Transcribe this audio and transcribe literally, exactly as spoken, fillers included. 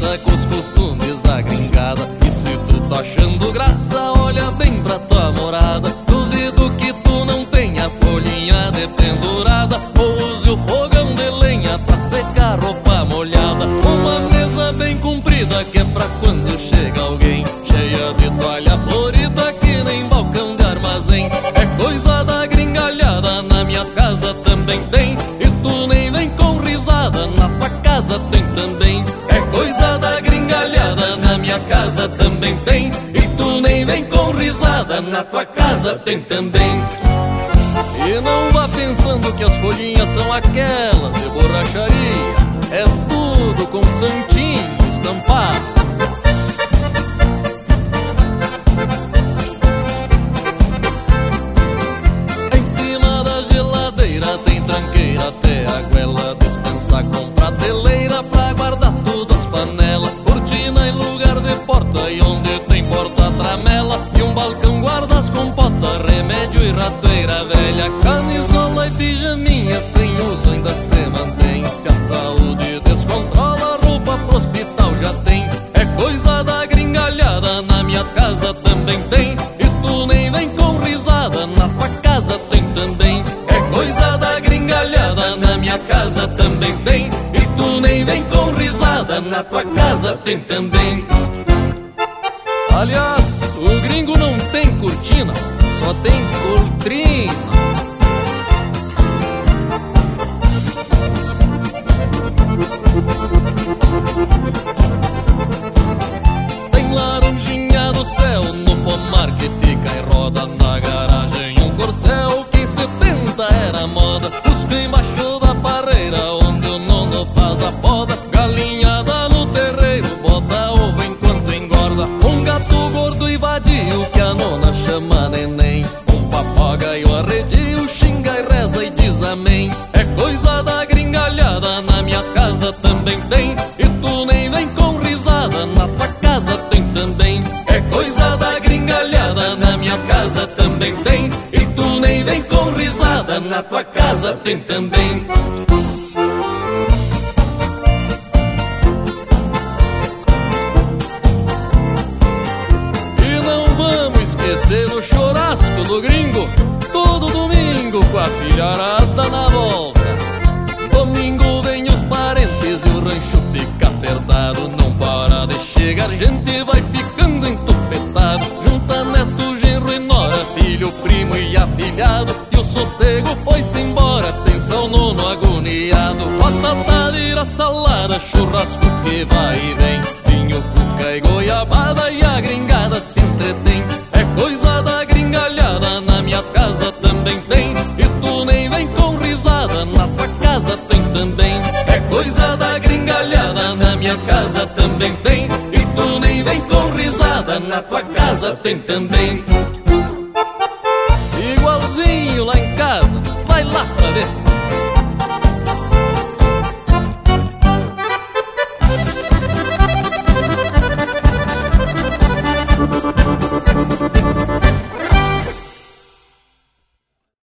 casa com os costumes da gringada. E se tu tá achando graça, olha bem pra tua morada. Duvido que tu não tenha folhinha de pendurada, ou use o fogão de lenha pra secar roupa molhada. Uma mesa bem comprida que é pra quando chega alguém, cheia de toalha florida que nem balcão de armazém. É coisa da gringalhada, na minha casa também tem. E tu nem vem com risada, na tua casa tem também. É coisa da gringalhada, na minha casa também tem. E tu nem vem com risada, na tua casa tem também. E não vá pensando que as folhinhas são aquelas de borracharia, é tudo com santinho estampado. Em cima da geladeira tem tranqueira até a goela, dispensa com prateleira pra guardar tudo as panelas. Cortina em lugar de porta e onde tem porta tramela, e um balcão guarda as compotas, remédio e ratoeira velha. Camisola e pijaminha sem uso ainda se mantém. Se a saúde descontrola, roupa pro hospital já tem. É coisa da gringalhada, na minha casa também tem. E tu nem vem com risada, na tua casa tem também. É coisa da gringalhada, na minha casa também tem. E tu nem vem com risada, na tua casa tem também. Aliás, o gringo não tem cortina, só tem cortrina. Tem laranjinha do céu no pomar que fica em roda. Na garagem um corcel que em setenta era moda. Busca embaixo da parreira onde o nono faz a poda. Galinhada no terreiro, bota ovo enquanto engorda. Um gato gordo e vadio que a nona chama neném. Um papagaio arredio, xinga e reza e diz amém. É coisa da gringalhada, na minha casa também tem. E tu nem vem com risada, na tua casa tem também. É coisa da gringalhada, na minha casa também tem. E tu nem vem com risada, na tua casa tem também. E não vamos esquecer o churrasco do gringo, todo domingo com a filharada na volta. Domingo vem os parentes e o rancho fica apertado. Não para de chegar gente, vai ficando entupetado. Junta neto, genro e nora, filho, primo e afilhado. E o sossego foi-se embora, pensa o nono agoniado. Batatada, salada, churrasco que vai e vem. Vinho, cuca e goiabada e a gringada se entretém. É coisa da gringalhada, na minha casa também tem. E tu nem vem com risada, na tua casa tem também. É coisa da gringalhada, na minha casa também tem. E tu nem vem com risada, na tua casa tem também. Igualzinho lá em casa, vai lá pra ver.